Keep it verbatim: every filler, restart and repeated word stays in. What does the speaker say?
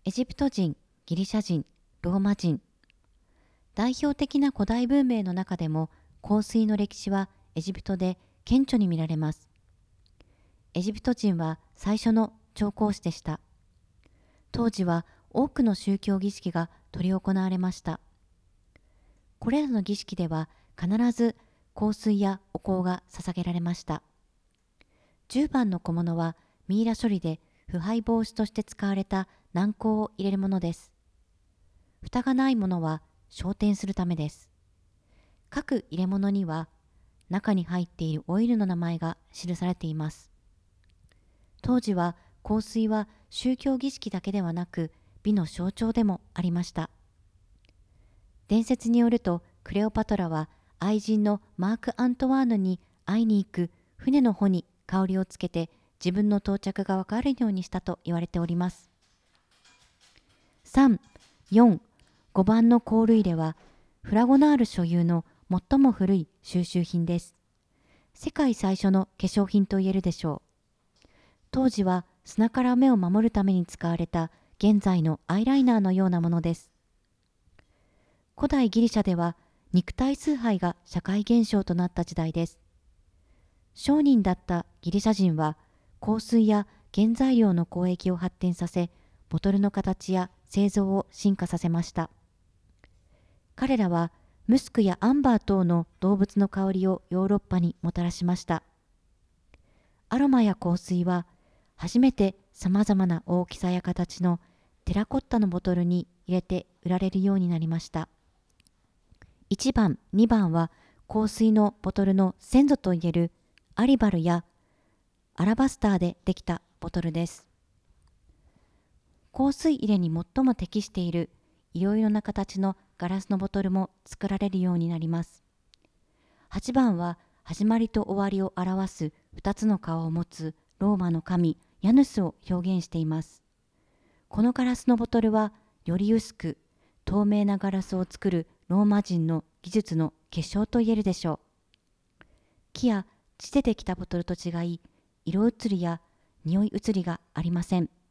エジプト人、ギリシャ人、ローマ人。代表的な古代文明の中でも香水の歴史はエジプトで顕著に見られます。エジプト人は最初の調香師でした。当時は多くの宗教儀式が執り行われました。これらの儀式では必ず香水やお香が捧げられました。じゅうばんの小物はミイラ処理で腐敗防止として使われた軟香を入れるものです。蓋がないものは昇天するためです。各入れ物には中に入っているオイルの名前が記されています。当時は香水は宗教儀式だけではなく美の象徴でもありました。伝説によるとクレオパトラは愛人のマーク・アントワーヌに会いに行く船の帆に香りをつけて自分の到着がわかるようにしたと言われております。さん、よん、ごばんの香類入れはフラゴナール所有の最も古い収集品です。世界最初の化粧品と言えるでしょう。当時は砂から目を守るために使われた現在のアイライナーのようなものです。古代ギリシャでは肉体崇拝が社会現象となった時代です。商人だったギリシャ人は香水や原材料の交易を発展させ、ボトルの形や製造を進化させました。彼らはムスクやアンバー等の動物の香りをヨーロッパにもたらしました。アロマや香水は初めてさまざまな大きさや形のテラコッタのボトルに入れて売られるようになりました。いちばん、にばんは香水のボトルの先祖といえるアリバルやアラバスターでできたボトルです。香水入れに最も適しているいろいろな形のガラスのボトルも作られるようになります。はちばんは始まりと終わりを表すふたつの顔を持つローマの神ヤヌスを表現しています。このガラスのボトルはより薄く透明なガラスを作るローマ人の技術の結晶と言えるでしょう。木や地でできたボトルと違い、色移りや匂い移りがありません。